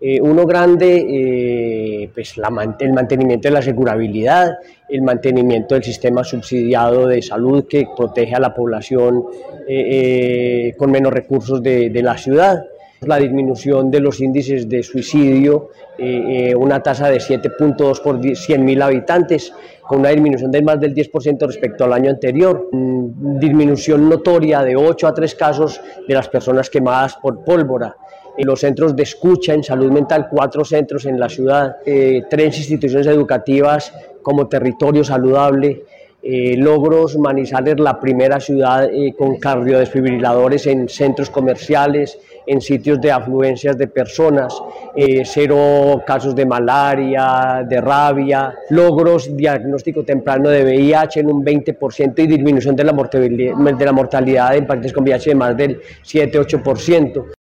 Uno grande, pues el mantenimiento de la asegurabilidad, el mantenimiento del sistema subsidiado de salud que protege a la población con menos recursos de la ciudad, la disminución de los índices de suicidio, una tasa de 7.2 por 100.000 habitantes, con una disminución de más del 10% respecto al año anterior, disminución notoria de 8 a 3 casos de las personas quemadas por pólvora. En los centros de escucha en salud mental, 4 centros en la ciudad, 3 instituciones educativas como territorio saludable, logros. Manizales, la primera ciudad con cardiodesfibriladores en centros comerciales, en sitios de afluencias de personas, 0 casos de malaria, de rabia, logros, diagnóstico temprano de VIH en un 20% y disminución de la mortalidad en pacientes con VIH de más del 7-8%.